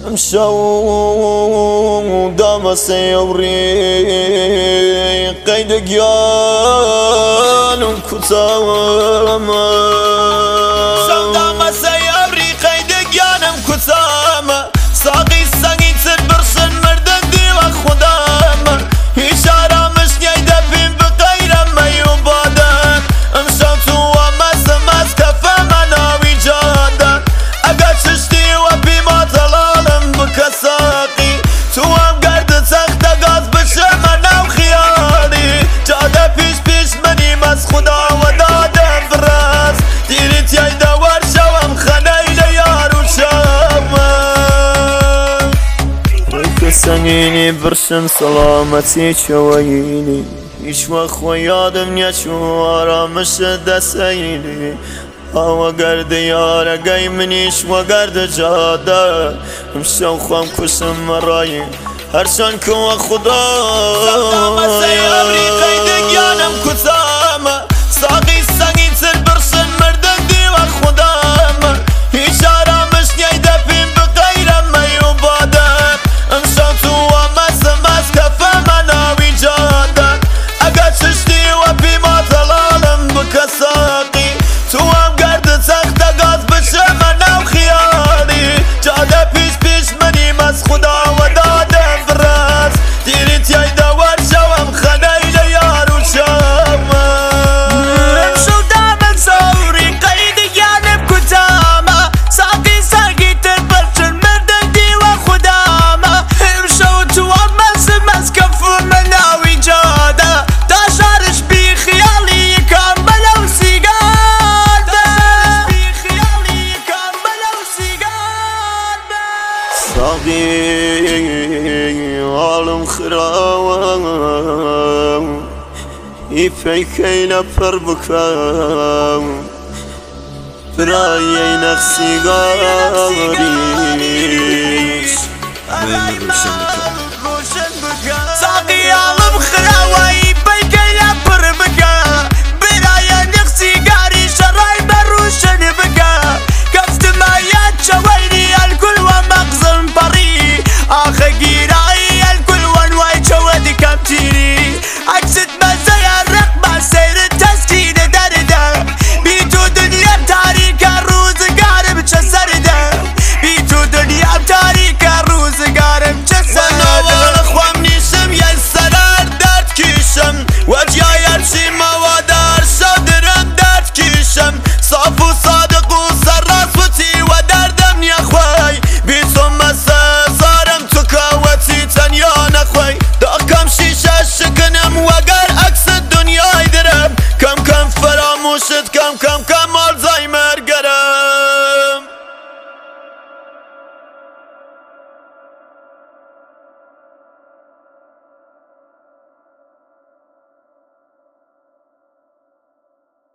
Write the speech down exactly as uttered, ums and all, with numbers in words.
امشو دام سيوري قيد قيان كتامة دام سيوري قيد قيان كتامة ساقي ساقي تبرشن مردن دي وخدامة إشارة مش نيدا فين بغير ما يبادر امشو وما سماس كفا مناوي جادا اقا تشتي وبي ما طلالم بكساقي توام قرد تخت قاز بشمنا وخياري جادا بيش بيش مني مس خدا ودادا فراس ديرت يايدا ورشوام خناي ليار وشاما سنيني برشن سلامتي شويني يشوى خويادم يشوى رامش دسيني هوا قرد يارا قاي منيش وقرد جادا مشو خوام كشم مراي هرشان كوا خدا سلامة سيابري قيد قيانم كتامة ساقي ساقي تلبرشن مردن دي وخدامة إشارة مش نيدا فين بغير ما يبادر امشوت وما سماس كفا مناوي جادا اقا تشتي وبي ما طلالم بكساقي توام قرد تخت قاز بشمنا وخياري جادا بيش بيش مني مس خدا ودادا فراس ديرت يايدا ورشوام خناي ليار وشاما امشو داما سوري قيد قيانم كتامة ساقي ساقي تلبرشن مردن دي وخدامة امشو توما سمس كفو مناوي جادا داشارش بي خيالي يكملو سيقادا بي خيالي يكملو سيقادا ساقي عالم خراوة يفيكينا فربكا برايي نفسي غاريش ساقي عالم خراوة يفيكينا فربكا برايي نفسي غاريش شراي بروشن بكا كفت مايات شويني الكل ومغزن بري آخر قيراي الكل وانواي جواد كابتيني عكست مزايا الرقبة سير التسكين درده بيتو دنيا بتاريك الروز قارب جسرده بيتو دنيا بتاريك الروز قارب جسرده وانا اخوام نيشم يا السرار دارت كيشم وجيا يرشي موادار شادرم دارت كيشم صاف وصادق وسراس وتي ودردم يا اخواي بيتو مسا صارم تكاوتي تنيان اخواي داكم شيشة شكنم وقا